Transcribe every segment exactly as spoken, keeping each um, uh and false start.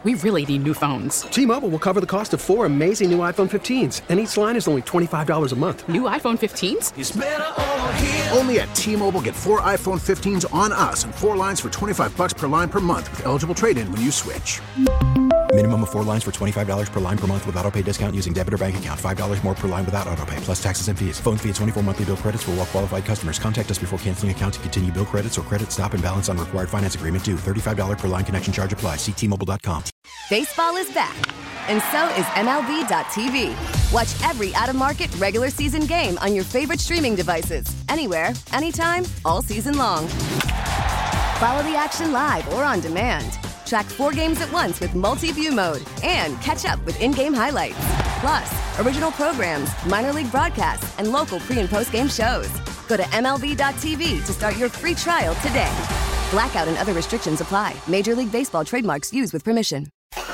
We really need new phones. T-Mobile will cover the cost of four amazing new iPhone fifteens, and each line is only twenty-five dollars a month. New iPhone fifteens? It's better over here. Only at T-Mobile, get four iPhone fifteens on us and four lines for twenty-five dollars per line per month with eligible trade-in when you switch. Minimum of four lines for twenty-five dollars per line per month with autopay discount using debit or bank account. five dollars more per line without autopay, plus taxes and fees. Phone fee at twenty-four monthly bill credits for well-qualified customers. Contact us before canceling account to continue bill credits or credit stop and balance on required finance agreement due. thirty-five dollars per line connection charge applies. See T Mobile dot com. Baseball is back, and so is M L B dot T V. Watch every out-of-market regular season game on your favorite streaming devices. Anywhere, anytime, all season long. Follow the action live or on demand. Track four games at once with multi-view mode and catch up with in-game highlights. Plus, original programs, minor league broadcasts, and local pre- and post-game shows. Go to M L B dot T V to start your free trial today. Blackout and other restrictions apply. Major League Baseball trademarks used with permission.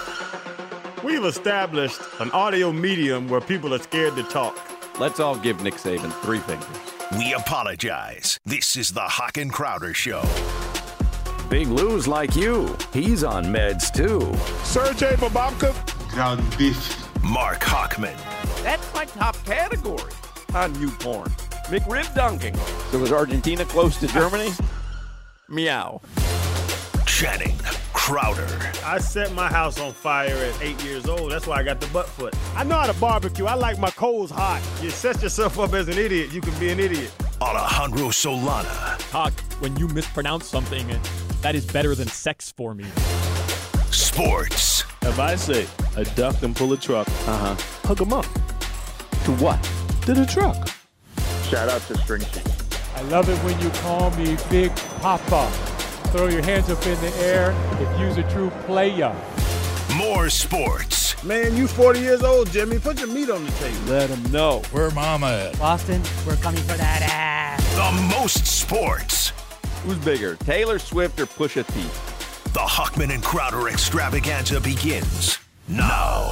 We've established an audio medium where people are scared to talk. Let's all give Nick Saban three fingers. We apologize. This is the Hawk and Crowder Show. Big Lou's like you. He's on meds, too. Sergey Bababka. Ground beef. Mark Hockman. That's my top category on new porn. McRib dunking. So was Argentina close to Germany? Meow. Channing Crowder. I set my house on fire at eight years old. That's why I got the butt foot. I know how to barbecue. I like my coals hot. You set yourself up as an idiot, you can be an idiot. Alejandro Solana. Hawk, when you mispronounce something, that is better than sex for me. Sports. If I say a duck and pull a truck, uh-huh, hook 'em up. To what? To the truck. Shout out to Springsteen. I love it when you call me Big Papa. Throw your hands up in the air if you's a true player. More sports. Man, you forty years old, Jimmy. Put your meat on the table. Let him know. Where mama at? Boston, we're coming for that ass. The most sports. Who's bigger, Taylor Swift or Pusha T? The Hockman and Crowder extravaganza begins now.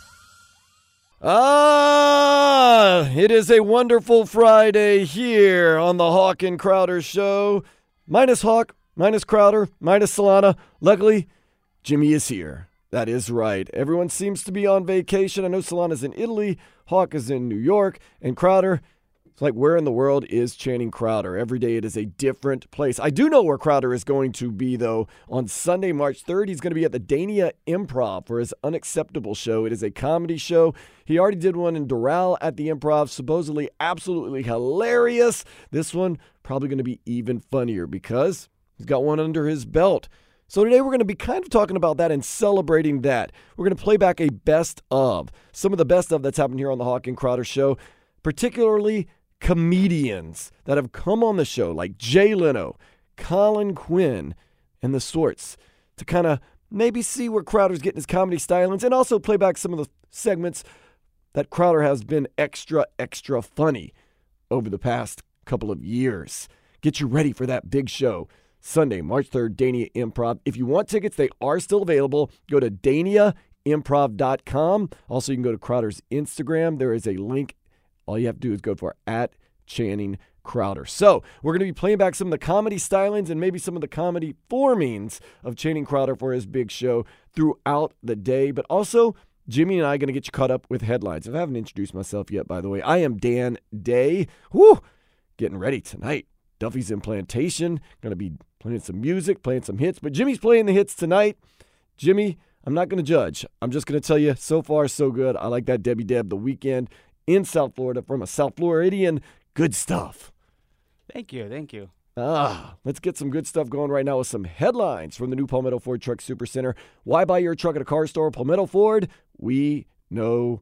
Ah, it is a wonderful Friday here on the Hawk and Crowder Show. Minus Hawk, minus Crowder, minus Solana. Luckily, Jimmy is here. That is right. Everyone seems to be on vacation. I know Solana's in Italy, Hawk is in New York, and Crowder, it's like, where in the world is Channing Crowder? Every day it is a different place. I do know where Crowder is going to be, though. On Sunday, March third, he's going to be at the Dania Improv for his Unacceptable show. It is a comedy show. He already did one in Doral at the Improv, supposedly absolutely hilarious. This one probably going to be even funnier because he's got one under his belt. So today we're going to be kind of talking about that and celebrating that. We're going to play back a best of. Some of the best of that's happened here on the Hawk and Crowder Show, particularly comedians that have come on the show like Jay Leno, Colin Quinn, and the sorts to kind of maybe see where Crowder's getting his comedy stylings and also play back some of the segments that Crowder has been extra, extra funny over the past couple of years. Get you ready for that big show. Sunday, March third, Dania Improv. If you want tickets, they are still available. Go to dania improv dot com. Also, you can go to Crowder's Instagram. There is a link. All you have to do is go for at Channing Crowder. So we're going to be playing back some of the comedy stylings and maybe some of the comedy formings of Channing Crowder for his big show throughout the day. But also, Jimmy and I are going to get you caught up with headlines. If I haven't introduced myself yet, by the way, I am Dan Day. Woo! Getting ready tonight. Duffy's in Plantation. Going to be playing some music, playing some hits. But Jimmy's playing the hits tonight. Jimmy, I'm not going to judge. I'm just going to tell you, so far, so good. I like that Debbie Deb, The Weekend in South Florida from a South Floridian. Good stuff. Thank you, thank you. Ah, let's get some good stuff going right now with some headlines from the new Palmetto Ford Truck Supercenter. Why buy your truck at a car store? Palmetto Ford, we know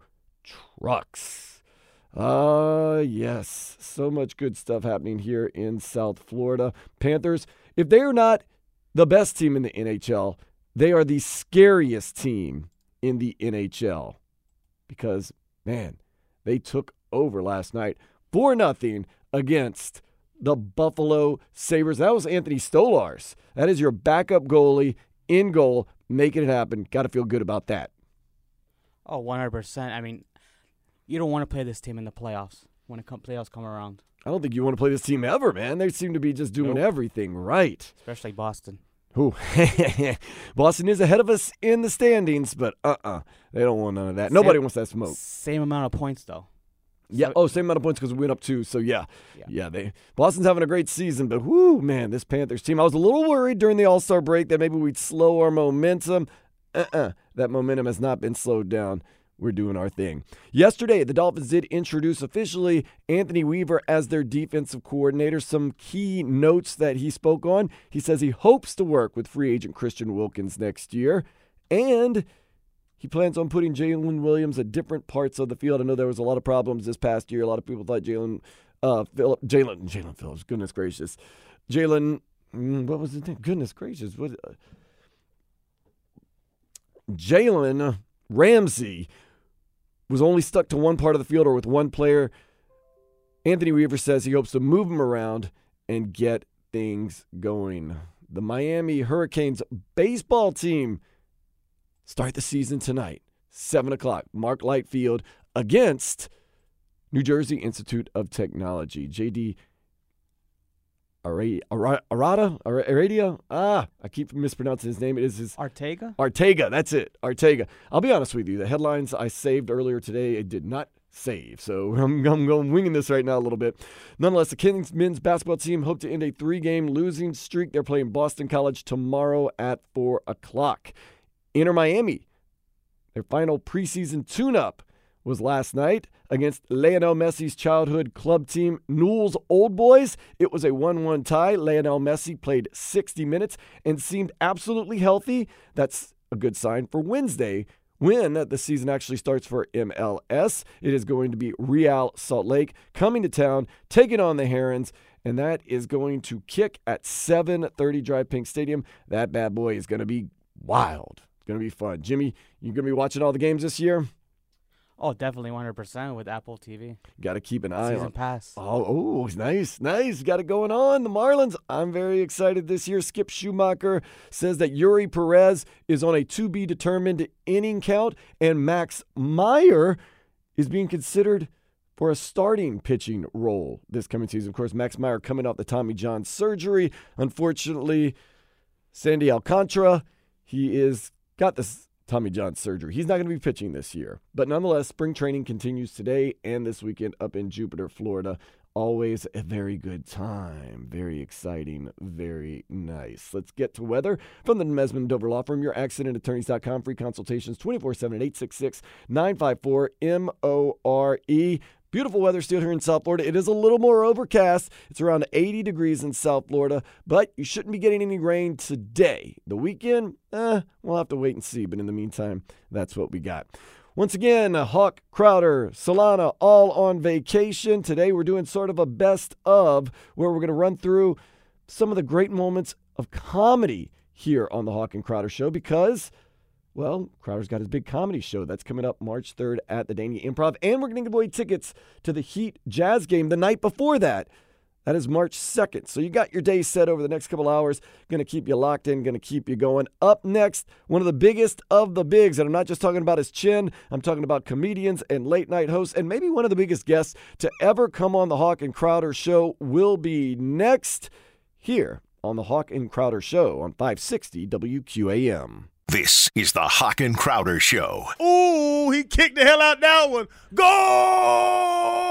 trucks. Ah, uh, yes. So much good stuff happening here in South Florida. Panthers, if they are not the best team in the N H L, they are the scariest team in the N H L. Because, man, they took over last night four nothing against the Buffalo Sabres. That was Anthony Stolarz. That is your backup goalie in goal, making it happen. Got to feel good about that. Oh, one hundred percent. I mean, you don't want to play this team in the playoffs when the playoffs come around. I don't think you want to play this team ever, man. They seem to be just doing nope. everything right. Especially Boston. Ooh. Boston is ahead of us in the standings, but uh-uh. They don't want none of that. Same, Nobody wants that smoke. Same amount of points, though. Yeah. So, oh, same amount of points because we went up two. So, yeah. Yeah. Yeah. They Boston's having a great season, but whoo, man, this Panthers team. I was a little worried during the All-Star break that maybe we'd slow our momentum. Uh-uh. That momentum has not been slowed down. We're doing our thing. Yesterday, the Dolphins did introduce officially Anthony Weaver as their defensive coordinator. Some key notes that he spoke on. He says he hopes to work with free agent Christian Wilkins next year, and he plans on putting Jalen Williams at different parts of the field. I know there was a lot of problems this past year. A lot of people thought Jalen, uh, Phillip, Jalen, Jalen Phillips. Goodness gracious, Jalen. What was his name? Goodness gracious, what? Uh, Jalen Ramsey was only stuck to one part of the field or with one player. Anthony Weaver says he hopes to move him around and get things going. The Miami Hurricanes baseball team start the season tonight, seven o'clock, Mark Light Field against New Jersey Institute of Technology. J D Arada, Aradia? Ah, I keep mispronouncing his name. It is his Artega? Artega, that's it. Artega. I'll be honest with you. The headlines I saved earlier today, it did not save. So I'm, I'm going winging this right now a little bit. Nonetheless, the Kings men's basketball team hope to end a three-game losing streak. They're playing Boston College tomorrow at four o'clock. Inter Miami, their final preseason tune-up was last night against Lionel Messi's childhood club team, Newell's Old Boys. It was a one one tie. Lionel Messi played sixty minutes and seemed absolutely healthy. That's a good sign for Wednesday, when the season actually starts for M L S. It is going to be Real Salt Lake coming to town, taking on the Herons, and that is going to kick at seven thirty Drive Pink Stadium. That bad boy is going to be wild. It's going to be fun. Jimmy, you going to be watching all the games this year? Oh, definitely one hundred percent with Apple T V. Got to keep an eye Season on. pass. Oh, oh, nice, nice. Got it going on. The Marlins, I'm very excited this year. Skip Schumacher says that Yuri Perez is on a to-be-determined inning count, and Max Meyer is being considered for a starting pitching role this coming season. Of course, Max Meyer coming off the Tommy John surgery. Unfortunately, Sandy Alcantara, he is got this Tommy John surgery. He's not going to be pitching this year. But nonetheless, spring training continues today and this weekend up in Jupiter, Florida. Always a very good time. Very exciting. Very nice. Let's get to weather from the Mesman Dover Law Firm. Your accident attorneys dot com. Free consultations twenty-four seven at eight six six, nine five four, M O R E. Beautiful weather still here in South Florida. It is a little more overcast. It's around eighty degrees in South Florida, but you shouldn't be getting any rain today. The weekend, eh, we'll have to wait and see. But in the meantime, that's what we got. Once again, Hawk, Crowder, Solana, all on vacation. Today we're doing sort of a best of, where we're going to run through some of the great moments of comedy here on the Hawk and Crowder Show because, well, Crowder's got his big comedy show. That's coming up March third at the Dania Improv. And we're going to give away tickets to the Heat Jazz game the night before that. That is March second. So you got your day set over the next couple hours. Going to keep you locked in, going to keep you going. Up next, one of the biggest of the bigs. And I'm not just talking about his chin. I'm talking about comedians and late night hosts. And maybe one of the biggest guests to ever come on the Hawk and Crowder Show will be next here on the Hawk and Crowder Show on five sixty W Q A M. This is the Hawk and Crowder Show. Ooh, he kicked the hell out that one. Goal!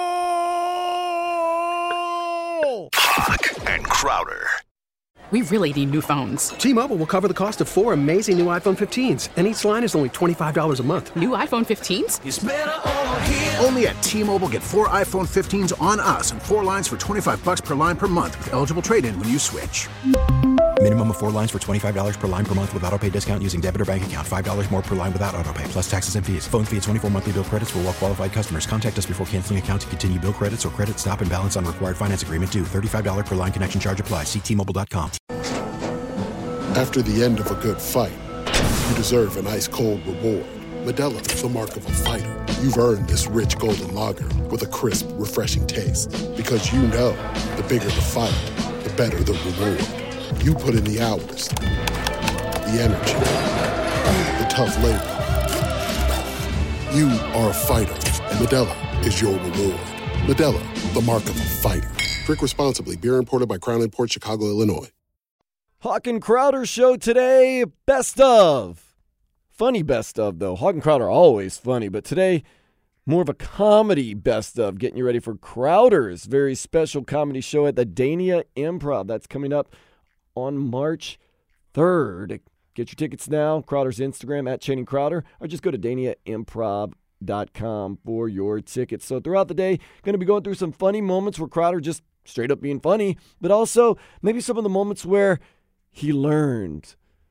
Hawk and Crowder. We really need new phones. T-Mobile will cover the cost of four amazing new iPhone fifteens, and each line is only twenty-five dollars a month. New iPhone fifteens? It's better over here. Only at T-Mobile, get four iPhone fifteens on us and four lines for twenty-five bucks per line per month with eligible trade-in when you switch. Minimum of four lines for twenty-five dollars per line per month with autopay discount using debit or bank account. five dollars more per line without autopay, plus taxes and fees. Phone fee at twenty-four monthly bill credits for well-qualified customers. Contact us before canceling account to continue bill credits or credit stop and balance on required finance agreement due. thirty-five dollars per line connection charge applies. See T Mobile dot com. After the end of a good fight, you deserve an ice-cold reward. Modelo is the mark of a fighter. You've earned this rich golden lager with a crisp, refreshing taste. Because you know, the bigger the fight, the better the reward. You put in the hours, the energy, the tough labor. You are a fighter, and Modelo is your reward. Modelo, the mark of a fighter. Drink responsibly. Beer imported by Crown Imports, Chicago, Illinois. Hawk and Crowder show today, best of. Funny best of, though. Hawk and Crowder are always funny, but today, more of a comedy best of. Getting you ready for Crowder's very special comedy show at the Dania Improv. That's coming up on March third. Get your tickets now. Crowder's Instagram, at Channing Crowder, or just go to dania improv dot com for your tickets. So throughout the day, going to be going through some funny moments where Crowder just straight up being funny, but also maybe some of the moments where he learned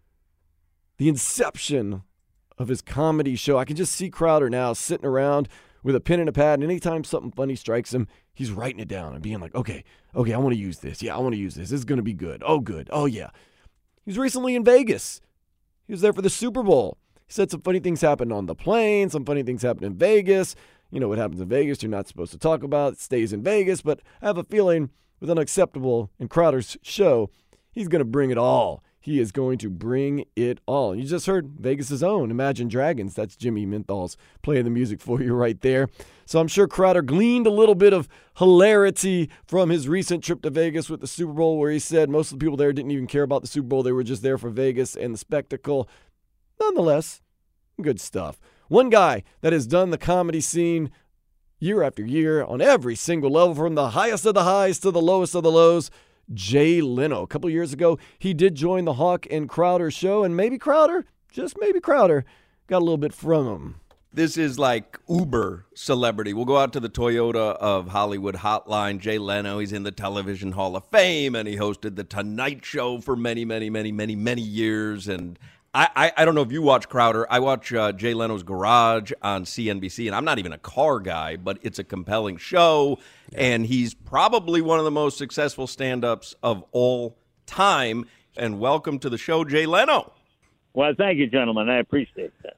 the inception of his comedy show. I can just see Crowder now sitting around with a pen and a pad, and anytime something funny strikes him, he's writing it down and being like, okay, okay, I want to use this. Yeah, I want to use this. This is going to be good. Oh, good. Oh, yeah. He was recently in Vegas. He was there for the Super Bowl. He said some funny things happened on the plane. Some funny things happened in Vegas. You know what happens in Vegas you're not supposed to talk about. It stays in Vegas. But I have a feeling with Unacceptable in Crowder's show, he's going to bring it all. He is going to bring it all. You just heard Vegas' own Imagine Dragons. That's Jimmy Menthal's playing the music for you right there. So I'm sure Crowder gleaned a little bit of hilarity from his recent trip to Vegas with the Super Bowl, where he said most of the people there didn't even care about the Super Bowl. They were just there for Vegas and the spectacle. Nonetheless, good stuff. One guy that has done the comedy scene year after year on every single level, from the highest of the highs to the lowest of the lows, Jay Leno. A couple years ago, he did join the Hawk and Crowder show, and maybe Crowder, just maybe Crowder, got a little bit from him. This is like Uber celebrity. We'll go out to the Toyota of Hollywood hotline. Jay Leno, he's in the Television Hall of Fame, and he hosted The Tonight Show for many, many, many, many, many years. And I, I, I don't know if you watch Crowder. I watch uh, Jay Leno's Garage on C N B C, and I'm not even a car guy, but it's a compelling show, yeah. And he's probably one of the most successful stand-ups of all time. And welcome to the show, Jay Leno. Well, thank you, gentlemen. I appreciate that.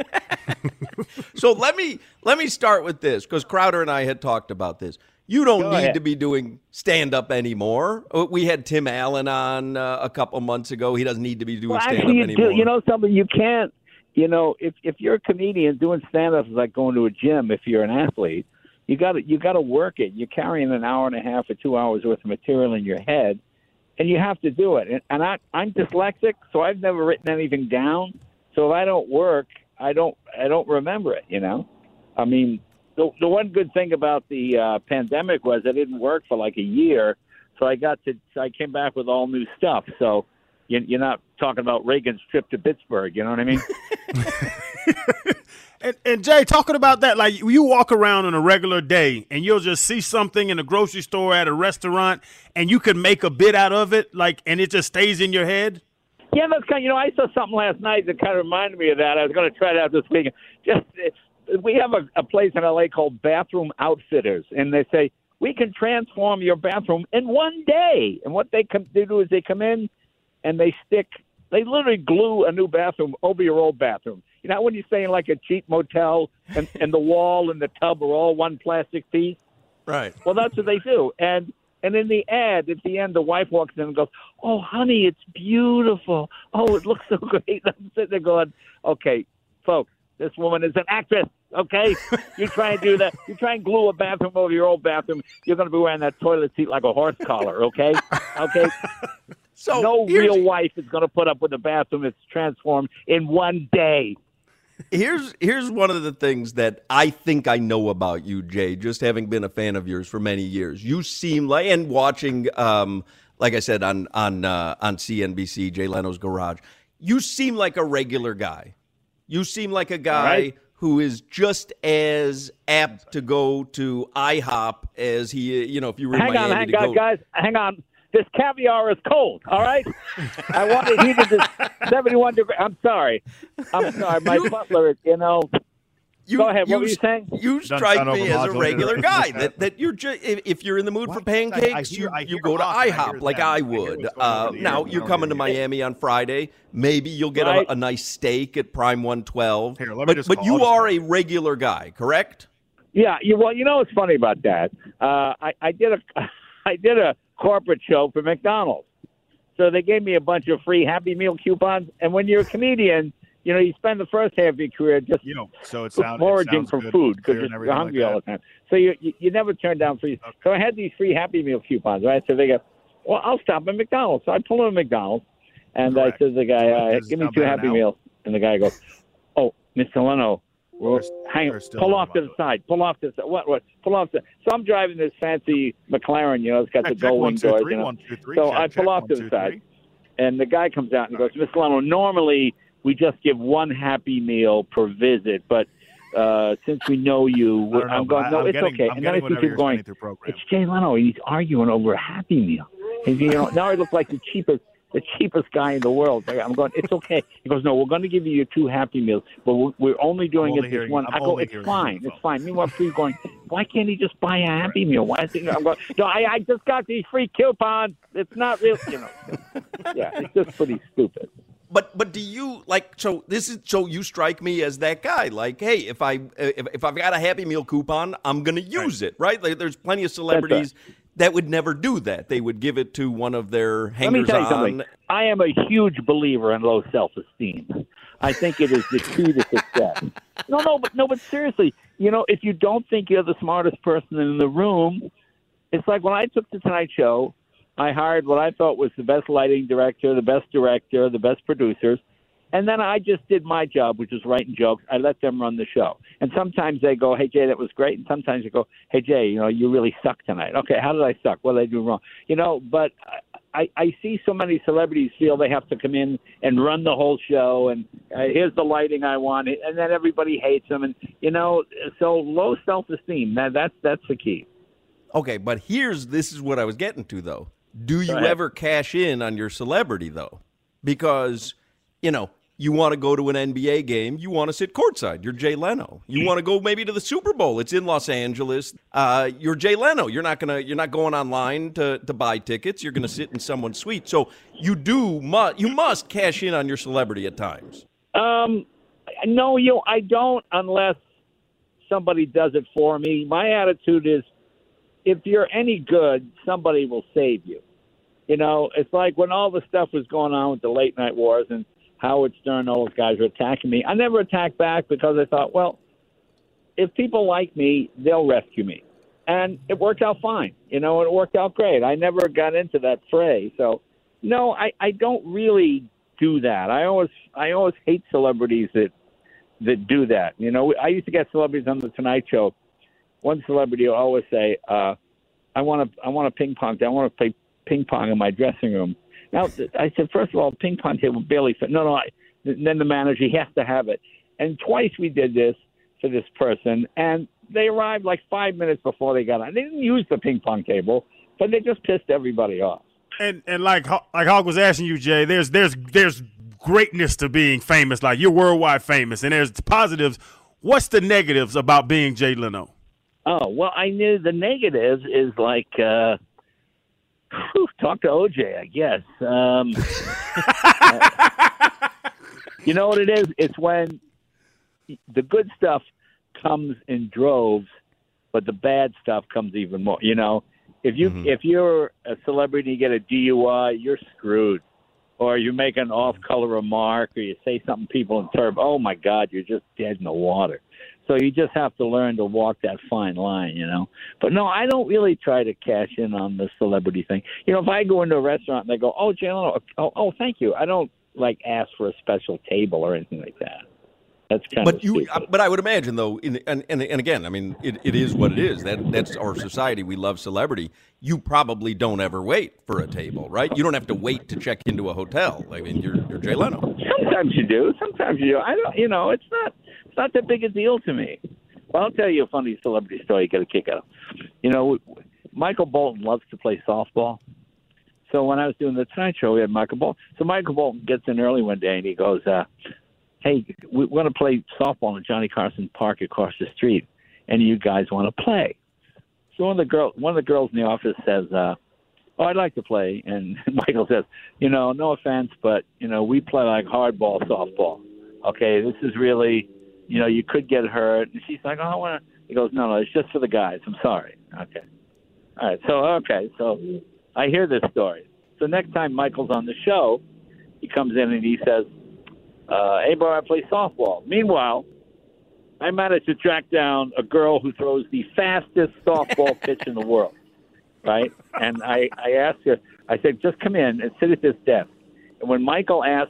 So let me let me start with this, because Crowder and I had talked about this. You don't Go need ahead. to be doing stand-up anymore. We had Tim Allen on uh, a couple months ago. He doesn't need to be doing Well, stand-up actually, you anymore. do. You know something? You can't. You know, if if you're a comedian, doing stand-up is like going to a gym. If you're an athlete, you got to you got to work it. You're carrying an hour and a half or two hours worth of material in your head, and you have to do it. And, and I I'm dyslexic, so I've never written anything down. So if I don't work, I don't I don't remember it. You know, I mean. The, the one good thing about the uh, pandemic was I didn't work for like a year, so I got to I came back with all new stuff. So you, you're not talking about Reagan's trip to Pittsburgh, you know what I mean? and, and Jay, talking about that, like you walk around on a regular day and you'll just see something in a grocery store, at a restaurant, and you could make a bit out of it, like, and it just stays in your head. Yeah, that's kind of, you know, I saw something last night that kind of reminded me of that. I was going to try it out this weekend. Just. We have a, a place in L A called Bathroom Outfitters, and they say, we can transform your bathroom in one day. And what they, come, they do is they come in and they stick, they literally glue a new bathroom over your old bathroom. You know when you stay in like a cheap motel and, and the wall and the tub are all one plastic piece? Right. Well, that's what they do. And and in the ad, at the end, the wife walks in and goes, oh, honey, it's beautiful. Oh, it looks so great. I'm sitting there going, okay, folks. This woman is an actress, okay? You try and do that. You try and glue a bathroom over your old bathroom, you're going to be wearing that toilet seat like a horse collar, okay? Okay? So no real wife is going to put up with a bathroom that's transformed in one day. Here's here's one of the things that I think I know about you, Jay, just having been a fan of yours for many years. You seem like, and watching, um, like I said, on, on, uh, on C N B C, Jay Leno's Garage, you seem like a regular guy. You seem like a guy right. who is just as apt to go to IHOP as he, you know, if you were in hang Miami on, hang to on, go. guys, hang on. This caviar is cold, all right? I want it heated to seventy-one degrees. I'm sorry. I'm sorry. My you, butler, you know. You, go ahead. You, what were you saying? You strike me as a regular guy. that that you're just if you're in the mood what? for pancakes, I, I hear, you, you go to IHOP like I would. I uh, now you're coming to Miami on Friday. Maybe you'll get right. a, a nice steak at Prime one twelve. Here, let me but just but you I'll are just... a regular guy, correct? Yeah. You, well, you know what's funny about that? Uh, I, I did a I did a corporate show for McDonald's, so they gave me a bunch of free Happy Meal coupons. And when you're a comedian, you know, you spend the first half of your career just you know, so it sound, foraging it for good, food because you're hungry like all the time. So you, you you never turn down free. Okay. So I had these free Happy Meal coupons, right? So they go, well, I'll stop at McDonald's. So I pull in McDonald's, And Correct. I said to the guy, uh, give me two Happy Meals. And the guy goes, oh, Mister Leno, well, hang on, pull off to the side, pull off to the side. What, what, pull off to So I'm driving this fancy McLaren, you know, it's got the gold wing doors. Three, you know? one, two, three, so check, I pull check, off one, to the two, side. Three. And the guy comes out and he goes, Mister Leno, normally we just give one Happy Meal per visit, but uh, since we know you, know, I'm going, no, I'm it's getting, okay. I'm and then I see people going, it's Jay Leno. He's arguing over a Happy Meal. And, you know, now I look like the cheapest the cheapest guy in the world. I'm going, it's okay. He goes, no, we're going to give you your two Happy Meals, but we're, we're only doing only it this one. I'm I go, it's fine. It's fine. Meanwhile, he's going, why can't he just buy a Happy Meal? Why is he, I'm going, no, I, I just got these free coupons. It's not real, you know. Yeah, it's just pretty stupid. But but do you like so this is so you strike me as that guy like hey if I if, if I've got a Happy Meal coupon I'm gonna use right. it right like there's plenty of celebrities right. that would never do that. They would give it to one of their hangers-on. Let me tell you something. I am a huge believer in low self-esteem. I think it is the key to success. No, no, but no, but seriously, you know, if you don't think you're the smartest person in the room, it's like when I took the Tonight Show. I hired what I thought was the best lighting director, the best director, the best producers, and then I just did my job, which is writing jokes. I let them run the show. And sometimes they go, hey, Jay, that was great. And sometimes they go, hey, Jay, you know, you really suck tonight. Okay, how did I suck? What did I do wrong? You know, but I, I see so many celebrities feel they have to come in and run the whole show, and uh, here's the lighting I want, and then everybody hates them. And, you know, so low self-esteem, that, that's, that's the key. Okay, but here's this is what I was getting to, though. Do you ever cash in on your celebrity, though? Because, you know, you want to go to an N B A game, you want to sit courtside. You're Jay Leno. You want to go maybe to the Super Bowl. It's in Los Angeles. Uh, you're Jay Leno. You're not gonna. You're not going online to, to buy tickets. You're going to sit in someone's suite. So you do. Mu- you must cash in on your celebrity at times. Um, no, you. I don't unless somebody does it for me. My attitude is, if you're any good, somebody will save you. You know, it's like when all the stuff was going on with the late night wars and Howard Stern, all those guys were attacking me. I never attacked back because I thought, well, if people like me, they'll rescue me. And it worked out fine. You know, it worked out great. I never got into that fray. So, no, I, I don't really do that. I always I always hate celebrities that that do that. You know, I used to get celebrities on the Tonight Show. One celebrity will always say, uh, I want to I want a ping pong. I want to play ping pong in my dressing room. Now, I said, first of all, ping pong table barely fit. No, no. I, then the manager, he has to have it. And twice we did this for this person, and they arrived like five minutes before they got on. They didn't use the ping pong table, but they just pissed everybody off. And and like like Hawk was asking you, Jay, there's there's there's greatness to being famous. Like, you're worldwide famous, and there's positives. What's the negatives about being Jay Leno? Oh, well, I knew the negatives is like, uh, whew, talk to O J, I guess. Um, uh, you know what it is? It's when the good stuff comes in droves, but the bad stuff comes even more. You know, if you mm-hmm. if you're a celebrity, you get a D U I, you're screwed. Or you make an off-color remark, or you say something people interpret. Oh my God, you're just dead in the water. So you just have to learn to walk that fine line, you know. But no, I don't really try to cash in on the celebrity thing. You know, if I go into a restaurant and they go, "Oh, Jay Leno, oh, oh, thank you," I don't like ask for a special table or anything like that. That's kind but of you, stupid. But I would imagine, though, in, and, and and again, I mean, it, it is what it is. That that's our society. We love celebrity. You probably don't ever wait for a table, right? You don't have to wait to check into a hotel. I mean, you're you're Jay Leno. Sometimes you do. Sometimes you do. I don't. You know, it's not. It's not that big a deal to me. Well, I'll tell you a funny celebrity story you get a kick out of. You know, Michael Bolton loves to play softball. So when I was doing the Tonight Show, we had Michael Bolton. So Michael Bolton gets in early one day and he goes, uh, hey, we want to play softball at Johnny Carson Park across the street, and you guys want to play. So one of the girls, one of the girls in the office says, uh, oh, I'd like to play. And Michael says, you know, no offense, but, you know, we play like hardball softball. Okay, this is really, you know, you could get hurt. And she's like, oh, I want to. He goes, no, no, it's just for the guys. I'm sorry. Okay. All right, so, okay, so I hear this story. So next time Michael's on the show, he comes in and he says, uh, hey, boy, I play softball. Meanwhile, I managed to track down a girl who throws the fastest softball pitch in the world, right? And I, I asked her, I said, just come in and sit at this desk. And when Michael asked,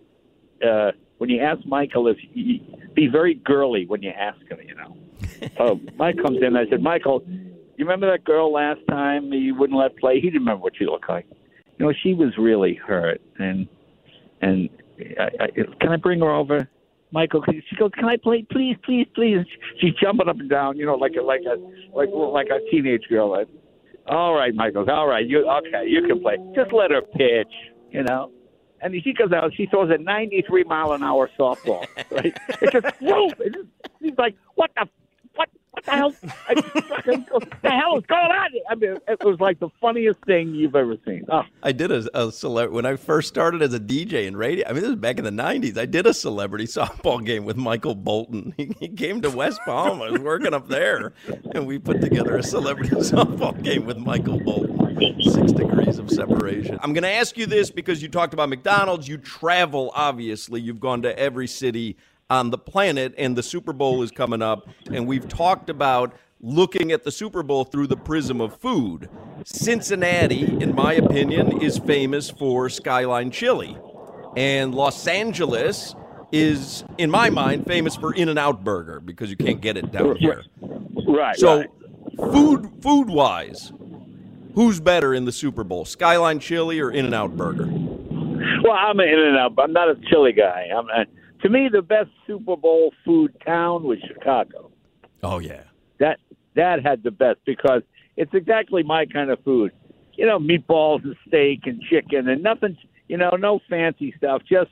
uh, when you ask Michael, if you, be very girly when you ask him, you know. So Mike comes in. I said, Michael, you remember that girl last time you wouldn't let play? He didn't remember what she looked like. You know, she was really hurt. And and I, I, can I bring her over? Michael, she goes, can I play? Please, please, please. She's jumping up and down, you know, like a like a like like a teenage girl. Like, all right, Michael. All right, you okay? You can play. Just let her pitch, you know. And she goes out. She throws a ninety-three mile an hour softball. Right? It's just whoa! It's just, she's like, what the what? What the hell? I, what the hell is going on? I mean, it was like the funniest thing you've ever seen. Oh. I did a, a celebrity when I first started as a D J in radio. I mean, this was back in the nineties. I did a celebrity softball game with Michael Bolton. He, he came to West Palm. I was working up there, and we put together a celebrity softball game with Michael Bolton. Six degrees of separation. I'm going to ask you this because you talked about McDonald's. You travel, obviously. You've gone to every city on the planet, and the Super Bowl is coming up, and we've talked about looking at the Super Bowl through the prism of food. Cincinnati, in my opinion, is famous for Skyline Chili, and Los Angeles is, in my mind, famous for In-N-Out Burger because you can't get it down here. Right. So, right. food food-wise, who's better in the Super Bowl, Skyline Chili or In-N-Out Burger? Well, I'm an In-N-Out, but I'm not a chili guy. I'm a, to me, the best Super Bowl food town was Chicago. Oh, yeah. That that had the best because it's exactly my kind of food. You know, meatballs and steak and chicken and nothing, you know, no fancy stuff. Just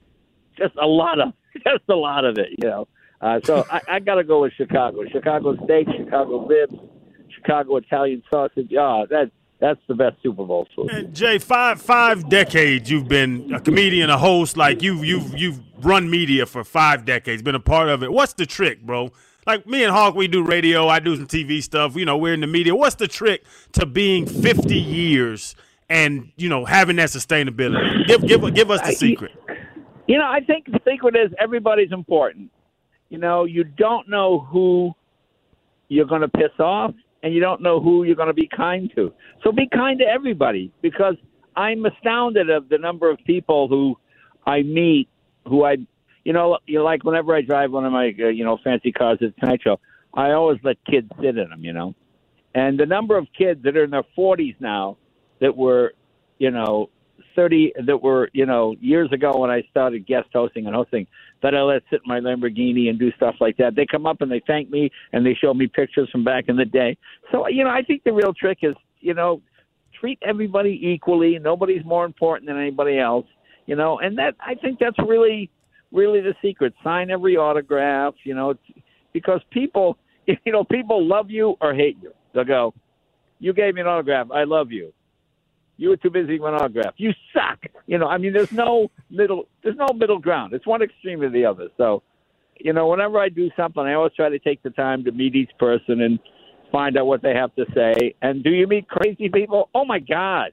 just a lot of, just a lot of it, you know. Uh, so I, I got to go with Chicago. Chicago steak, Chicago ribs, Chicago Italian sausage. Oh, that, that's the best Super Bowl food. And Jay, five five decades you've been a comedian, a host. Like you've you've you've run media for five decades, been a part of it. What's the trick, bro? Like me and Hawk, we do radio. I do some T V stuff. You know, we're in the media. What's the trick to being fifty years and you know having that sustainability? Give give give us the secret. You know, I think the secret is everybody's important. You know, you don't know who you're going to piss off, and you don't know who you're going to be kind to. So be kind to everybody, because I'm astounded of the number of people who I meet who I, you know, you know, like whenever I drive one of my, uh, you know, fancy cars at the Tonight Show, I always let kids sit in them, you know. And the number of kids that are in their forties now that were, you know, thirty, that were, you know, years ago when I started guest hosting and hosting, that I let sit in my Lamborghini and do stuff like that. They come up and they thank me and they show me pictures from back in the day. So, you know, I think the real trick is, you know, treat everybody equally. Nobody's more important than anybody else, you know, and that, I think that's really, really the secret. Sign every autograph, you know, because people, you know, people love you or hate you. They'll go, you gave me an autograph. I love you. You were too busy with an autograph. You suck. You know, I mean, there's no middle. There's no middle ground. It's one extreme or the other. So, you know, whenever I do something, I always try to take the time to meet each person and find out what they have to say. And do you meet crazy people? Oh my God!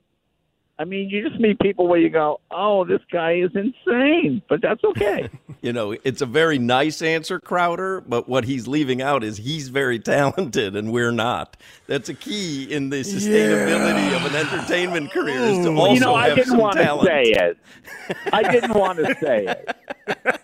I mean, you just meet people where you go, "Oh, this guy is insane," but that's okay. You know, it's a very nice answer, Crowder, but what he's leaving out is he's very talented and we're not. That's a key in the sustainability yeah. of an entertainment career is to also you know, I have didn't some want talent. to say it. I didn't want to say it.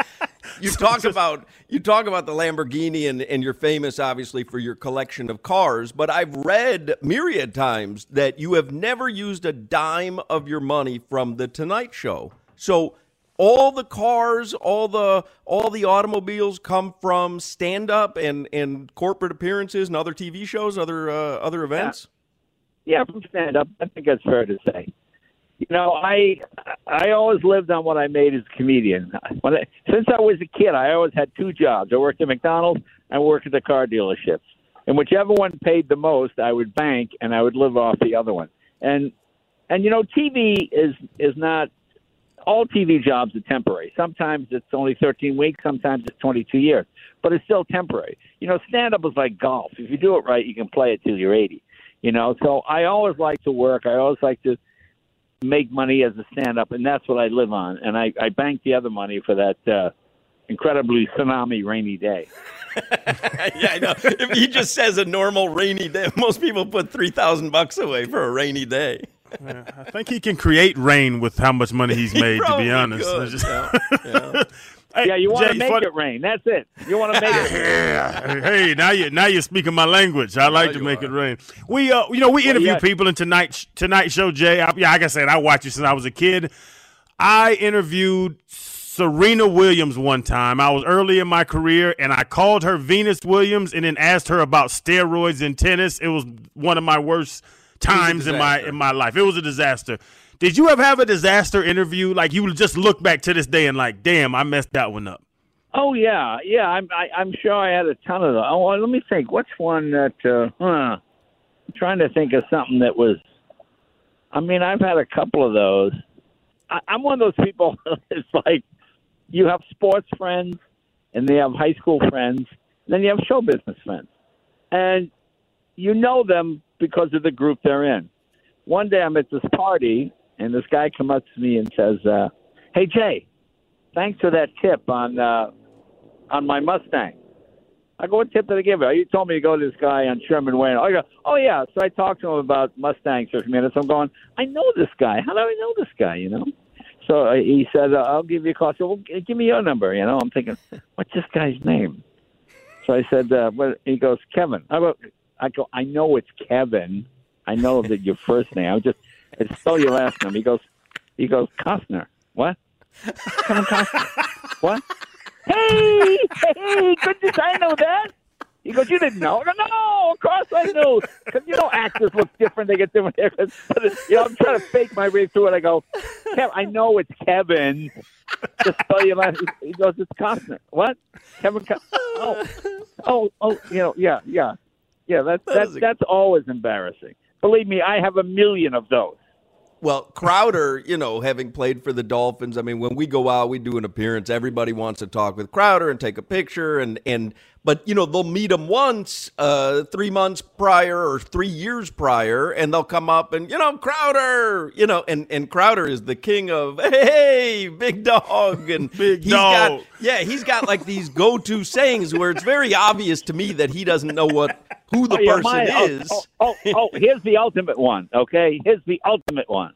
You talk about you talk about the Lamborghini, and, and you're famous, obviously, for your collection of cars. But I've read myriad times that you have never used a dime of your money from the Tonight Show. So all the cars, all the all the automobiles come from stand-up and, and corporate appearances and other T V shows, other uh, other events. Yeah, yeah, from stand-up. I think that's fair to say. You know, I I always lived on what I made as a comedian. When I, since I was a kid, I always had two jobs. I worked at McDonald's and I worked at the car dealerships. And whichever one paid the most, I would bank and I would live off the other one. And and you know, T V is is not all T V jobs are temporary. Sometimes it's only thirteen weeks, sometimes it's twenty-two years, but it's still temporary. You know, stand-up is like golf. If you do it right, you can play it till you're eighty. You know, so I always like to work. I always like to make money as a stand-up, and that's what I live on. And I, I bank the other money for that uh, incredibly tsunami rainy day. Yeah, I know. If he just says a normal rainy day, most people put three thousand bucks away for a rainy day. Yeah, I think he can create rain with how much money he's made, to be honest. Just, yeah, yeah. Hey, yeah, you want to make fun- it rain. That's it. You want to make it rain. Yeah. Hey, now you now you're speaking my language. I like now to make are. it rain. We uh, you know, we interview well, yeah. people in tonight tonight show, Jay. I, yeah, like I said, I watched you since I was a kid. I interviewed Serena Williams one time. I was early in my career, and I called her Venus Williams and then asked her about steroids in tennis. It was one of my worst times in my in my life. It was a disaster. Did you ever have a disaster interview? Like you just look back to this day and like, damn, I messed that one up. Oh yeah, yeah. I'm I, I'm sure I had a ton of them. Oh, let me think. What's one that? Uh, huh? I'm trying to think of something that was. I mean, I've had a couple of those. I, I'm one of those people. It's like you have sports friends, and they have high school friends. Then you have show business friends, and you know them because of the group they're in. One day I'm at this party. And this guy comes up to me and says, uh, "Hey Jay, thanks for that tip on uh, on my Mustang." I go, "What tip did I give you?" "You told me to go to this guy on Sherman Way." I go, "Oh yeah." So I talked to him about Mustangs for a few minutes. I'm going, "I know this guy. How do I know this guy?" You know. So uh, he said, uh, "I'll give you a call." So, well, give me your number. You know. I'm thinking, what's this guy's name? So I said, uh, "What?" He goes, "Kevin." I go, "I go. I know it's Kevin. I know that your first name. I just." I spell your last name. He goes, he goes, Costner. What? Kevin Costner. What? Hey, hey, goodness, I know that. He goes, you didn't know? I go, no, of course I knew. Because, you know, actors look different. They get different haircuts. But, you know, I'm trying to fake my way through it. I go, Kev, I know it's Kevin. Just spell your last name. He goes, it's Costner. What? Kevin Costner. Oh, oh, oh, you know, yeah, yeah. Yeah, that's, that that's, a- that's always embarrassing. Believe me, I have a million of those. Well, Crowder, you know, having played for the Dolphins, I mean, when we go out, we do an appearance, everybody wants to talk with Crowder and take a picture. And, and but, you know, they'll meet him once uh, three months prior or three years prior, and they'll come up and, you know, Crowder, you know, and, and Crowder is the king of, hey, big dog. And big he's dog. Got, yeah, he's got like these go-to sayings where it's very obvious to me that he doesn't know what who the oh, yeah, person my, is. Oh, oh, oh, oh, here's the ultimate one, okay? Here's the ultimate one.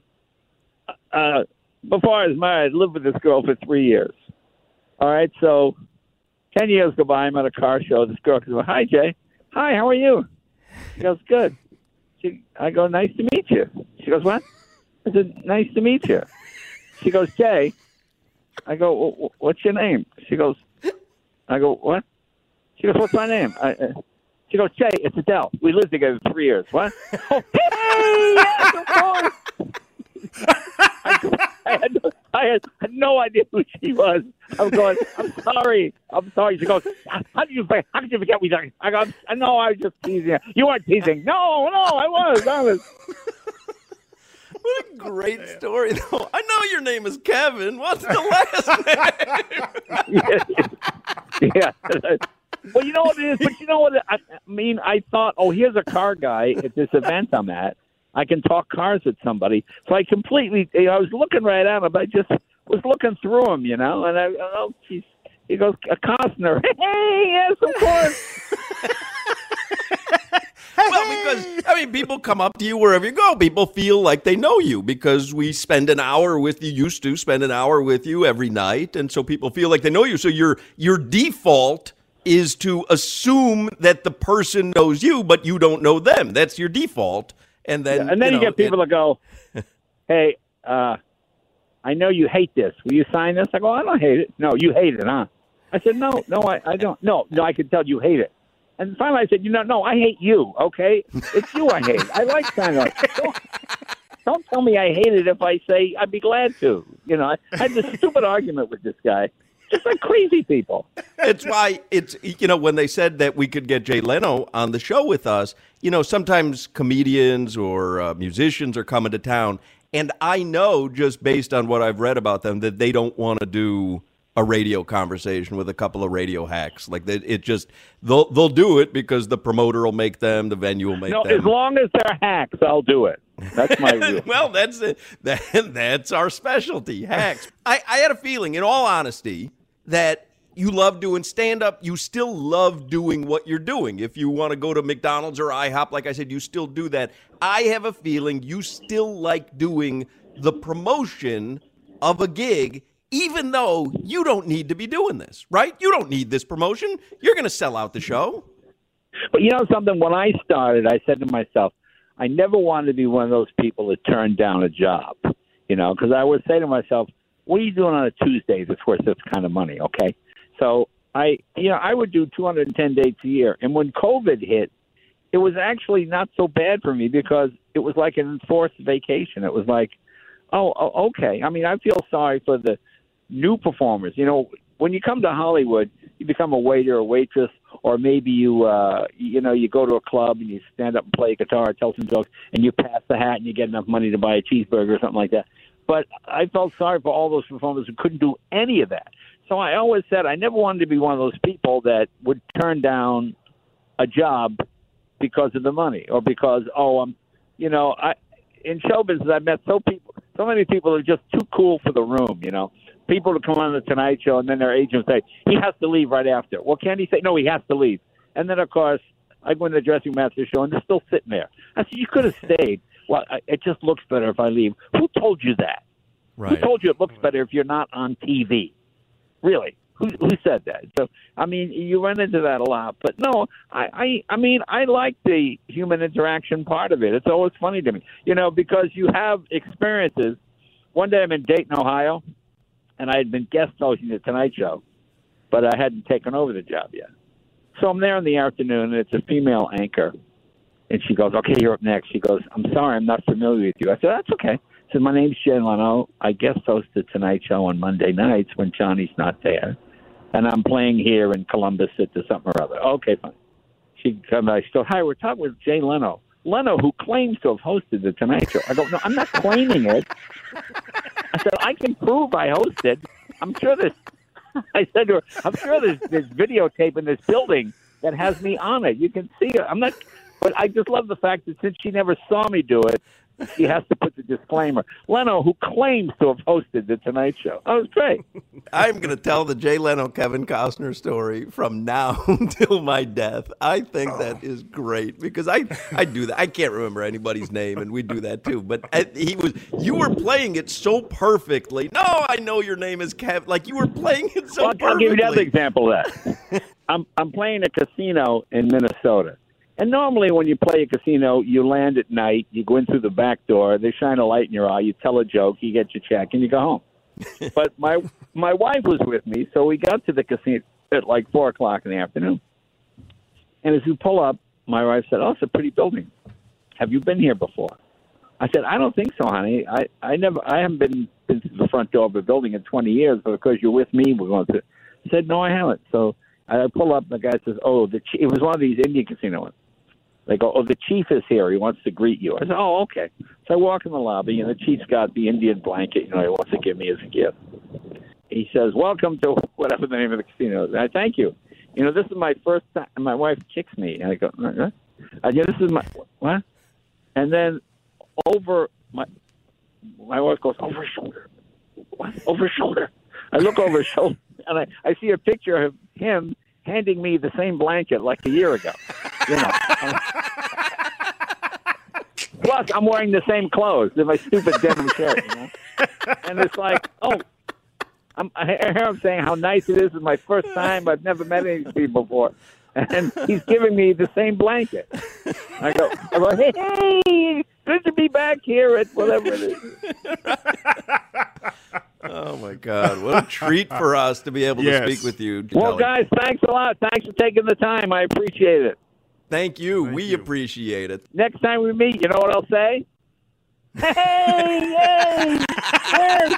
Uh, before I was married, I lived with this girl for three years. All right, so ten years go by, I'm at a car show. This girl goes, "Hi, Jay. Hi, how are you?" She goes, "Good." She, I go, "Nice to meet you." She goes, "What?" I said, "Nice to meet you." She goes, "Jay." I go, "What's your name?" She goes, I go, "What?" She goes, "What's my name?" I, uh, she goes, "Jay, it's Adele. We lived together three years." What? Oh, hey, yes, of course. I, I, had, I had no idea who she was. I'm going, "I'm sorry. I'm sorry." She goes, "How did you forget? How did you forget we talking?" I go, "I know. I was just teasing you. You weren't teasing." No, no, I was. I was. What a great story, though. I know your name is Kevin. What's the last name? yeah. yeah. Well, you know what it is, but you know what I mean? I thought, oh, here's a car guy at this event I'm at. I can talk cars with somebody. So I completely, you know, I was looking right at him, but I just was looking through him, you know, and I, oh, geez. He goes, "A Costner." Hey, yes, of course. Well, because, I mean, people come up to you wherever you go. People feel like they know you because we spend an hour with you, used to spend an hour with you every night. And so people feel like they know you. So your your default is to assume that the person knows you, but you don't know them. That's your default. And then, yeah, and then you, you, know, get people it, that go, "Hey, uh, I know you hate this. Will you sign this?" I go, "I don't hate it." "No, you hate it, huh?" I said, "No, no, I, I don't. No, no, I can tell you hate it." And finally, I said, "You know, no, I hate you. Okay, it's you I hate. I like signing it. Don't, don't tell me I hate it if I say I'd be glad to." You know, I, I had this stupid argument with this guy. Just like crazy people. It's why it's, you know, when they said that we could get Jay Leno on the show with us, you know, sometimes comedians or uh, musicians are coming to town, and I know just based on what I've read about them that they don't want to do a radio conversation with a couple of radio hacks. Like they, it just, they'll they'll do it because the promoter will make them, the venue will make no, them. As long as they're hacks, I'll do it. That's my rule. Well, that's it. That, that's our specialty, hacks. I, I had a feeling, in all honesty, that you love doing stand-up. You still love doing what you're doing. If you want to go to McDonald's or IHOP, like I said, you still do that. I have a feeling you still like doing the promotion of a gig, even though you don't need to be doing this, right? You don't need this promotion. You're going to sell out the show. But you know something? When I started, I said to myself, I never wanted to be one of those people that turned down a job, you know, because I would say to myself, what are you doing on a Tuesday that's worth this kind of money, okay? So I, you know, I would do two hundred ten dates a year. And when COVID hit, it was actually not so bad for me because it was like an enforced vacation. It was like, oh, okay. I mean, I feel sorry for the new performers. You know, when you come to Hollywood, you become a waiter or waitress, or maybe you, uh, you know, you go to a club and you stand up and play guitar, tell some jokes, and you pass the hat and you get enough money to buy a cheeseburger or something like that. But I felt sorry for all those performers who couldn't do any of that. So I always said I never wanted to be one of those people that would turn down a job because of the money or because, oh, I'm, you know, I in show business I've met so people, so many people are just too cool for the room, you know. People to come on the Tonight Show and then their agent say, he has to leave right after. Well, can't he say, no, he has to leave. And then, of course, I go in the dressing room after the show and they're still sitting there. I said, you could have stayed. Well, I, it just looks better if I leave. Who told you that? Right. Who told you it looks better if you're not on T V? Really? Who who said that? So, I mean, you run into that a lot. But, no, I, I, I mean, I like the human interaction part of it. It's always funny to me, you know, because you have experiences. One day I'm in Dayton, Ohio, and I had been guest hosting the Tonight Show, but I hadn't taken over the job yet. So I'm there in the afternoon, and it's a female anchor. And she goes, okay, you're up next. She goes, I'm sorry, I'm not familiar with you. I said, that's okay. I said, my name's Jay Leno. I guest host the Tonight Show on Monday nights when Johnny's not there. And I'm playing here in Columbus at the something or other. Okay, fine. She comes out. She goes, hi, we're talking with Jay Leno. Leno, who claims to have hosted the Tonight Show. I go, no, I'm not claiming it. I said, I can prove I hosted. I'm sure there's, I said to her, I'm sure there's, there's videotape in this building that has me on it. You can see it. I'm not, but I just love the fact that since she never saw me do it, she has to put the disclaimer. Leno, who claims to have hosted the Tonight Show. That was great. I'm going to tell the Jay Leno, Kevin Costner story from now until my death. I think oh. that is great because I, I do that. I can't remember anybody's name, and we do that too. But he was, you were playing it so perfectly. No, I know your name is Kevin. Like you were playing it so well, perfectly. I'll give you another example of that. I'm I'm playing a casino in Minnesota. And normally when you play a casino, you land at night, you go in through the back door, they shine a light in your eye, you tell a joke, you get your check, and you go home. But my my wife was with me, so we got to the casino at like four o'clock in the afternoon. And as we pull up, my wife said, oh, it's a pretty building. Have you been here before? I said, I don't think so, honey. I, I never, I haven't been, been to the front door of a building in twenty years, but because you're with me, we're going to. I said, no, I haven't. So I pull up, and the guy says, oh, the it was one of these Indian casinos. They go, oh, the chief is here. He wants to greet you. I said, oh, okay. So I walk in the lobby, and the chief's got the Indian blanket, you know, he wants to give me as a gift. He says, welcome to whatever the name of the casino is. I thank you. You know, this is my first time. And my wife kicks me. And I go, huh? I go, this is my, what? And then over, my my wife goes, over his shoulder. What? Over his shoulder. I look over his shoulder, and I, I see a picture of him handing me the same blanket like a year ago. You know. Plus, I'm wearing the same clothes. They're my stupid denim shirt, you know. And it's like, oh, I'm, I hear him saying how nice it is. It's my first time. I've never met any people before. And he's giving me the same blanket. I go, I go, hey, hey, good to be back here at whatever it is. Oh, my God. What a treat for us to be able yes. to speak with you. Well, guys, thanks a lot. Thanks for taking the time. I appreciate it. Thank you. Thank we you. appreciate it. Next time we meet, you know what I'll say? Hey, yay! Yes!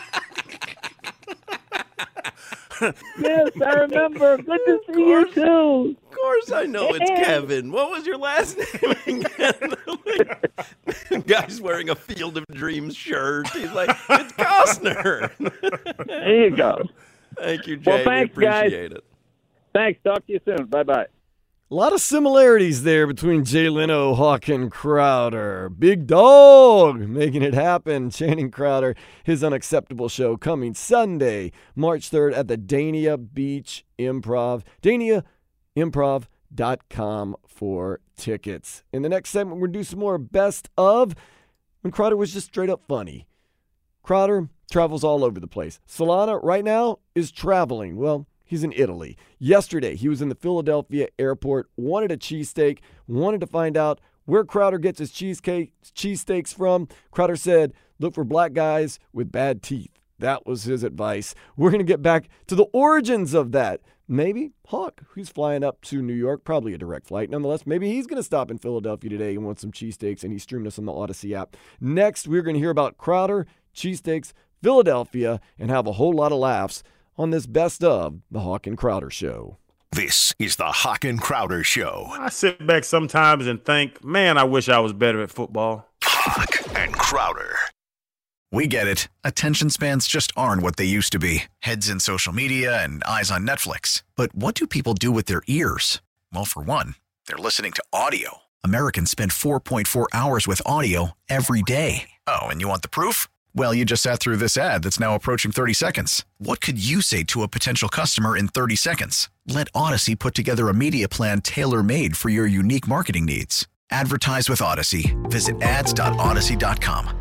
Yes, I remember. Good to see you, too. Of course I know it's Kevin. What was your last name again? Guy's wearing a Field of Dreams shirt. He's like, it's Costner. There you go. Thank you, Jay. Well, thanks, we appreciate guys. it. Thanks. Talk to you soon. Bye-bye. A lot of similarities there between Jay Leno, Hawk, and Crowder. Big dog making it happen. Channing Crowder, his Unacceptable show coming Sunday, March third at the Dania Beach Improv. Dania Improv dot com for tickets. In the next segment, we're going to do some more best of when Crowder was just straight up funny. Crowder travels all over the place. Solana right now is traveling. Well, he's in Italy. Yesterday, he was in the Philadelphia airport, wanted a cheesesteak, wanted to find out where Crowder gets his cheesecake, cheesesteaks from. Crowder said, look for black guys with bad teeth. That was his advice. We're going to get back to the origins of that. Maybe Hawk, who's flying up to New York, probably a direct flight. Nonetheless, maybe he's going to stop in Philadelphia today and want some cheesesteaks, and he's streaming us on the Odyssey app. Next, we're going to hear about Crowder, cheesesteaks, Philadelphia, and have a whole lot of laughs on this best of the Hawk and Crowder Show. This is the Hawk and Crowder Show. I sit back sometimes and think, man, I wish I was better at football. Hawk and Crowder. We get it. Attention spans just aren't what they used to be. Heads in social media and eyes on Netflix. But what do people do with their ears? Well, for one, they're listening to audio. Americans spend four point four hours with audio every day. Oh, and you want the proof? Well, you just sat through this ad that's now approaching thirty seconds. What could you say to a potential customer in thirty seconds? Let Odyssey put together a media plan tailor-made for your unique marketing needs. Advertise with Odyssey. Visit ads dot odyssey dot com.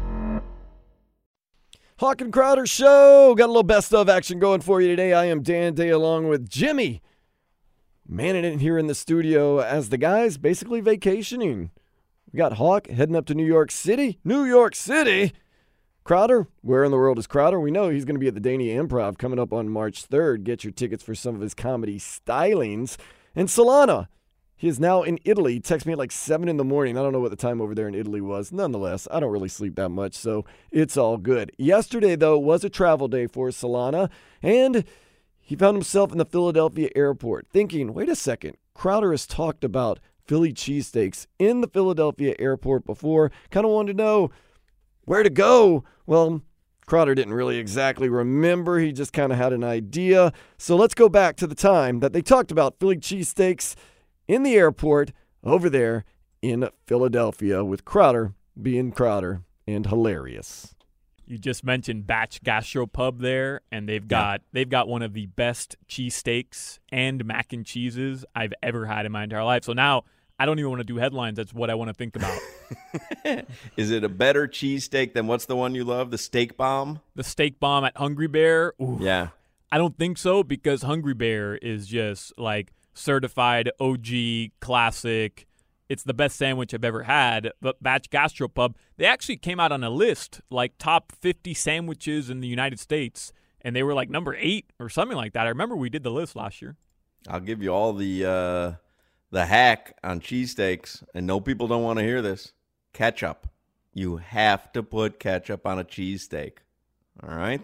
Hawk and Crowder Show. Got a little best of action going for you today. I am Dan Day along with Jimmy. Manning in here in the studio as the guys basically vacationing. We got Hawk heading up to New York City. New York City! Crowder, where in the world is Crowder? We know he's going to be at the Dania Improv coming up on March third. Get your tickets for some of his comedy stylings. And Solana, he is now in Italy. He texted me at like seven in the morning. I don't know what the time over there in Italy was. Nonetheless, I don't really sleep that much, so it's all good. Yesterday, though, was a travel day for Solana, and he found himself in the Philadelphia airport thinking, wait a second, Crowder has talked about Philly cheesesteaks in the Philadelphia airport before. Kind of wanted to know where to go. Well, Crowder didn't really exactly remember. He just kind of had an idea. So let's go back to the time that they talked about Philly cheesesteaks in the airport over there in Philadelphia with Crowder being Crowder and hilarious. You just mentioned Batch Gastropub there, and they've got yeah. they've got one of the best cheesesteaks and mac and cheeses I've ever had in my entire life. So now I don't even want to do headlines. That's what I want to think about. Is it a better cheesesteak than what's the one you love? The Steak Bomb? The Steak Bomb at Hungry Bear? Ooh, yeah. I don't think so because Hungry Bear is just like certified O G classic. It's the best sandwich I've ever had. But Batch Gastropub, they actually came out on a list, like top fifty sandwiches in the United States, and they were like number eight or something like that. I remember we did the list last year. I'll give you all the uh, the hack on cheesesteaks, and no, people don't want to hear this. Ketchup. You have to put ketchup on a cheesesteak. All right?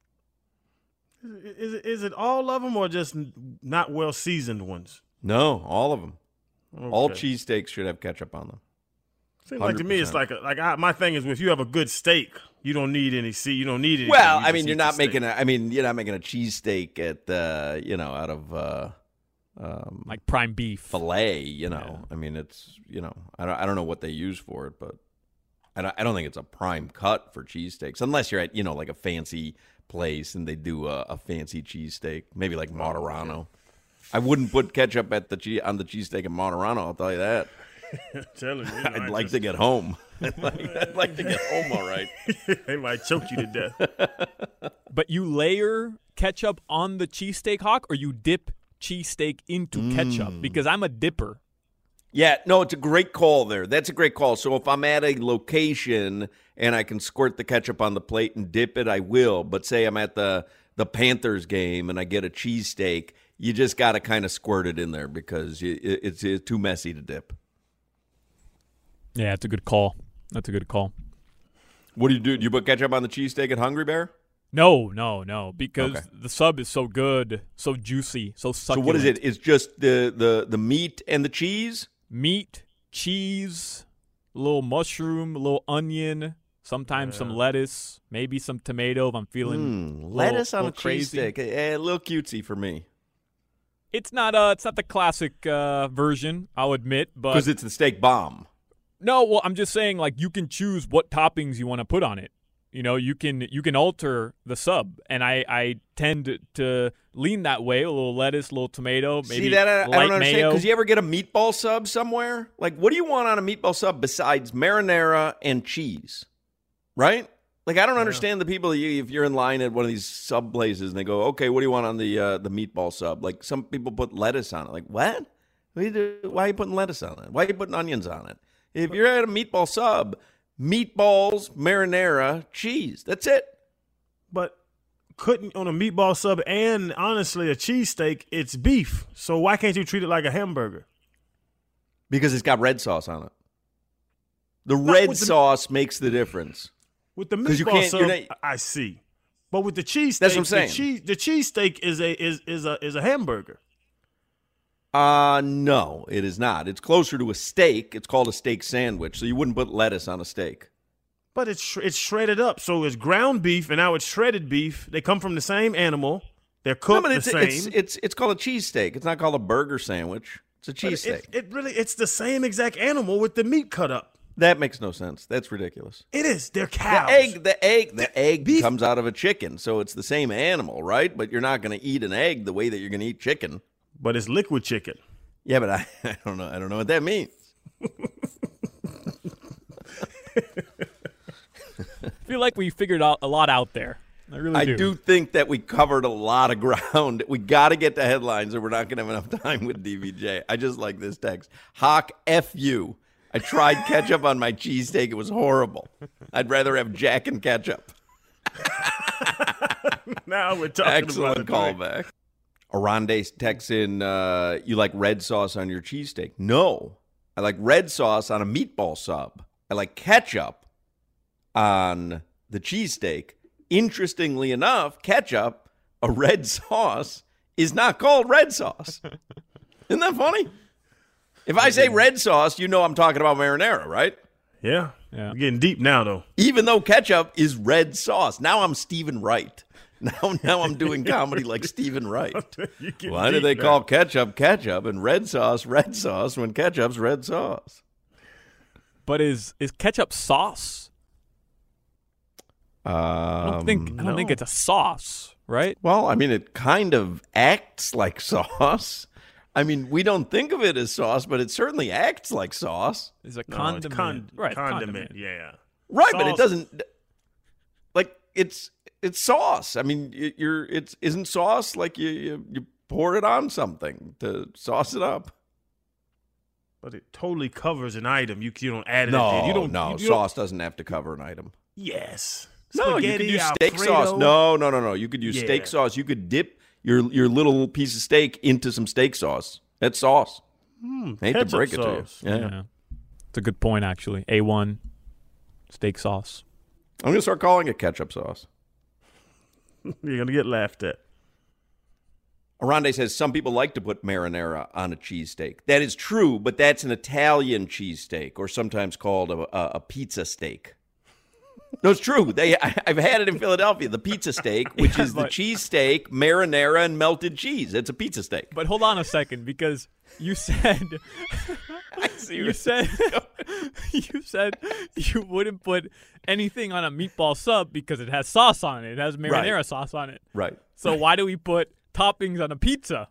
Is it, is it all of them or just not well-seasoned ones? No, all of them. Okay. All cheesesteaks should have ketchup on them. Seems like to me it's like a, like I, my thing is if you have a good steak, you don't need any see you don't need any. Well, I mean you're not making a I mean you're not making a cheesesteak at uh, you know out of uh, um, like prime beef filet. You know, yeah. I mean it's you know I don't I don't know what they use for it, but I don't, I don't think it's a prime cut for cheesesteaks unless you're at you know like a fancy place and they do a, a fancy cheesesteak, maybe like Martorano. Oh, okay. I wouldn't put ketchup at the cheese on the cheesesteak in Martorano. I'll tell you that. Telling you, you know, I'd I like just... to get home. I'd, like, I'd like to get home, all right. They might choke you to death. But you layer ketchup on the cheesesteak, Hawk, or you dip cheesesteak into mm. ketchup? Because I'm a dipper. Yeah, no, it's a great call there. That's a great call. So if I'm at a location and I can squirt the ketchup on the plate and dip it, I will. But say I'm at the, the Panthers game and I get a cheesesteak, you just got to kind of squirt it in there because it's, it's too messy to dip. Yeah, it's a good call. That's a good call. What do you do? Do you put ketchup on the cheesesteak at Hungry Bear? No, no, no, because okay. the sub is so good, so juicy, so succulent. So what is it? It's just the, the, the meat and the cheese? Meat, cheese, a little mushroom, a little onion, sometimes yeah. some lettuce, maybe some tomato if I'm feeling mm, little, lettuce on little a crazy. cheesesteak. A, a little cutesy for me. It's not uh it's not the classic uh, version, I'll admit, but Because it's the steak bomb. No, well, I'm just saying, like, you can choose what toppings you want to put on it. You know, you can you can alter the sub, and I, I tend to lean that way. A little lettuce, a little tomato, maybe See that? I, I light don't understand. mayo. Because you ever get a meatball sub somewhere? Like, what do you want on a meatball sub besides marinara and cheese? Right? Like, I don't understand the people, you, if you're in line at one of these sub places and they go, okay, what do you want on the uh, the meatball sub? Like, some people put lettuce on it. Like, what? Why are you putting lettuce on it? Why are you putting onions on it? If you're at a meatball sub, meatballs, marinara, cheese. That's it. But couldn't on a meatball sub and honestly a cheesesteak, it's beef. So why can't you treat it like a hamburger? Because it's got red sauce on it. The Not red with the- sauce makes the difference. With the 'Cause you meatball can't- sub, you're not- I see. But with the cheesesteak, That's what I'm saying. the cheese the cheesesteak is a is is a is a hamburger. Uh, no, it is not. It's closer to a steak. It's called a steak sandwich, so you wouldn't put lettuce on a steak. But it's sh- it's shredded up. So it's ground beef and now it's shredded beef. They come from the same animal. They're No, cooked but the it's, same. it's it's it's called a cheesesteak. It's not called a burger sandwich. It's a But it- cheesesteak. It, it really it's the same exact animal with the meat cut up. That makes no sense. That's ridiculous. It is. They're cows. The egg, the egg, the egg comes out of a chicken, so it's the same animal, right? But you're not going to eat an egg the way that you're going to eat chicken. But it's liquid chicken. Yeah, but I, I don't know. I don't know what that means. I feel like we figured out a lot out there. I really I do. do think that we covered a lot of ground. We got to get to headlines, or we're not going to have enough time with D V J. I just like this text. Hawk, F you. I tried ketchup on my cheesesteak. It was horrible. I'd rather have Jack and ketchup. Now we're talking Excellent about it. callback. Aronde texts in, uh, you like red sauce on your cheesesteak? No. I like red sauce on a meatball sub. I like ketchup on the cheesesteak. Interestingly enough, ketchup, a red sauce, is not called red sauce. Isn't that funny? If I say red sauce, you know I'm talking about marinara, right? Yeah. Yeah. We're getting deep now, though. Even though ketchup is red sauce. Now I'm Stephen Wright. Now, now I'm doing comedy like Stephen Wright. Why do they now. call ketchup ketchup and red sauce red sauce when ketchup's red sauce? But is is ketchup sauce? Um, I don't think I don't think it's a sauce, right? Well, I mean, it kind of acts like sauce. I mean, we don't think of it as sauce, but it certainly acts like sauce. It's a No, condiment, it's con- right? condiment, condiment. yeah. Right, but it Sauce- doesn't like it's it's sauce. I mean, y- you're it's isn't sauce like you, you you pour it on something to sauce it up. But it totally covers an item. You you don't add it. No, you don't. no, you, you sauce doesn't have to cover an item. Don't, yes. No, you could Spaghetti, use steak Alfredo. sauce. No, no, no, no. You could use Yeah. steak sauce. You could dip your your little piece of steak into some steak sauce. That's sauce. Hmm, I hate to ketchup break sauce. it to you. Yeah. Yeah. It's a good point, actually. A one steak sauce. I'm going to start calling it ketchup sauce. You're gonna get laughed at. Aronde says some people like to put marinara on a cheesesteak. That is true, but that's an Italian cheesesteak, or sometimes called a, a, a pizza steak. No, it's true. They I, I've had it in Philadelphia. The pizza steak, which Yeah, is the but- cheesesteak, marinara, and melted cheese. It's a pizza steak. But hold on a second, because you said you said you said you wouldn't put anything on a meatball sub because it has sauce on it. It has marinara Right. sauce on it. Right. So why do we put toppings on a pizza?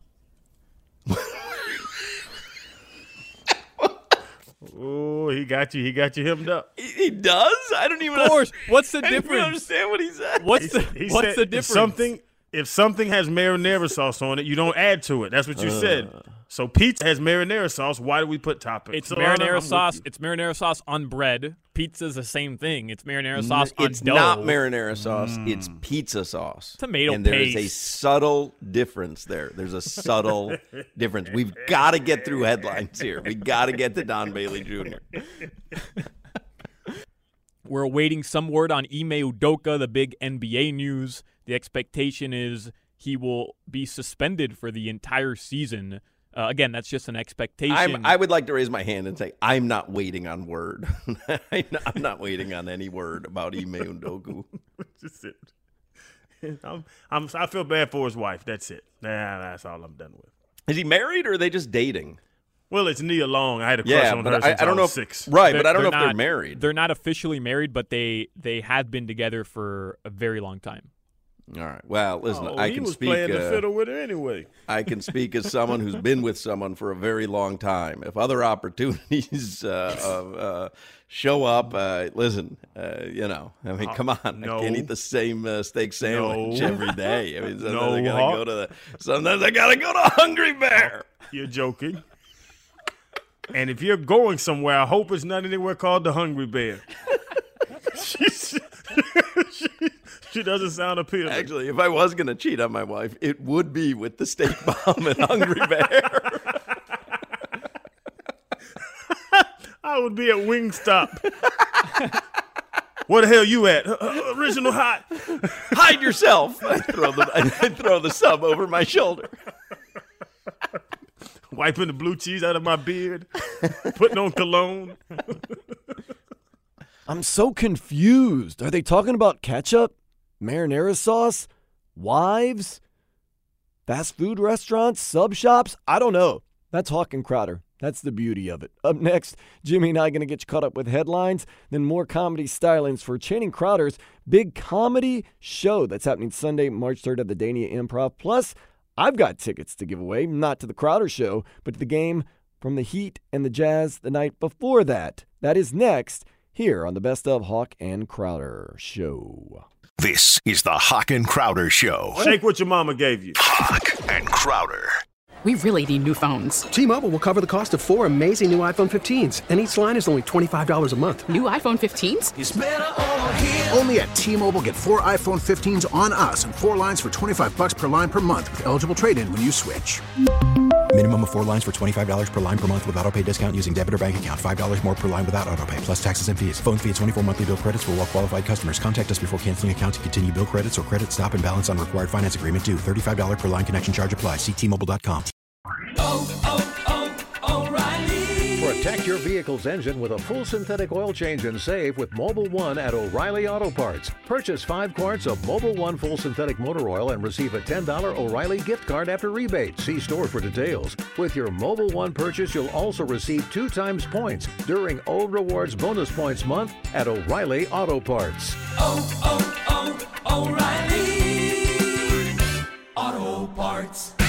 Oh, he got you. He got you hemmed up. He, he does? I don't even Of course. What's the I don't even difference? understand what he said. What's the He what's said the if difference? something if something has marinara sauce on it, you don't add to it. That's what you said. So pizza has marinara sauce. Why do we put toppings? It's So, I'm marinara with sauce. you. It's marinara sauce on bread. Pizza's the same thing. It's marinara sauce on It's dough. not marinara sauce. It's pizza sauce. Tomato and there is a paste. subtle difference there. There's a subtle difference. We've got to get through headlines here. We got to get to Don Bailey Junior We're awaiting some word on Ime Udoka, the big N B A news. The expectation is he will be suspended for the entire season. Uh, again, that's just an expectation. I'm, I would like to raise my hand and say I'm not waiting on word. I'm not waiting on any word about Ime Udoka. Just it. I'm, I'm, I feel bad for his wife. That's it. Nah, that's all I'm done with. Is he married or are they just dating? Well, it's Nia Long. I had a crush Yeah, on but her I- since I don't I know was if- six. right, but I don't know if not, they're married. They're not officially married, but they they have been together for a very long time. All right. Well, listen, Oh, I he can was speak. playing the uh, fiddle with her anyway. I can speak as someone who's been with someone for a very long time. If other opportunities uh, uh, uh, show up, uh, listen, uh, you know, I mean, Uh, come on, no. I can't eat the same uh, steak sandwich No. every day. I mean, sometimes No, I gotta Hawk. go to the. Sometimes I gotta go to Hungry Bear. You're joking. And if you're going somewhere, I hope it's not anywhere called the Hungry Bear. She's, she, she doesn't sound appealing. Actually, if I was gonna cheat on my wife, it would be with the steak bomb and Hungry Bear. I would be at Wingstop. Where the hell you at? Uh, uh, original hot. Hide yourself. I throw the I throw the sub over my shoulder. Wiping the blue cheese out of my beard. Putting on cologne. I'm so confused. Are they talking about ketchup, marinara sauce, wives, fast food restaurants, sub shops? I don't know. That's Hawk and Crowder. That's the beauty of it. Up next, Jimmy and I are going to get you caught up with headlines, then more comedy stylings for Channing Crowder's big comedy show that's happening Sunday, March third at the Dania Improv. Plus, I've got tickets to give away, not to the Crowder show, but to the game from the Heat and the Jazz the night before that. That is next here on the Best of Hawk and Crowder show. This is the Hawk and Crowder Show. Shake what your mama gave you. Hawk and Crowder. We really need new phones. T-Mobile will cover the cost of four amazing new iPhone fifteens, and each line is only twenty-five dollars a month. New iPhone fifteens? It's better over here. Only at T-Mobile, get four iPhone fifteens on us and four lines for twenty-five bucks per line per month with eligible trade-in when you switch. Minimum of four lines for twenty-five dollars per line per month with autopay discount using debit or bank account. five dollars more per line without autopay, plus taxes and fees. Phone fee at twenty-four monthly bill credits for well-qualified customers. Contact us before canceling account to continue bill credits or credit stop and balance on required finance agreement due. thirty-five dollars per line connection charge applies. See T Mobile dot com. Protect your vehicle's engine with a full synthetic oil change and save with Mobile One at O'Reilly Auto Parts. Purchase five quarts of Mobile One full synthetic motor oil and receive a ten dollars O'Reilly gift card after rebate. See store for details. With your Mobile One purchase, you'll also receive two times points during O Rewards Bonus Points Month at O'Reilly Auto Parts. Oh, oh, oh, O'Reilly Auto Parts.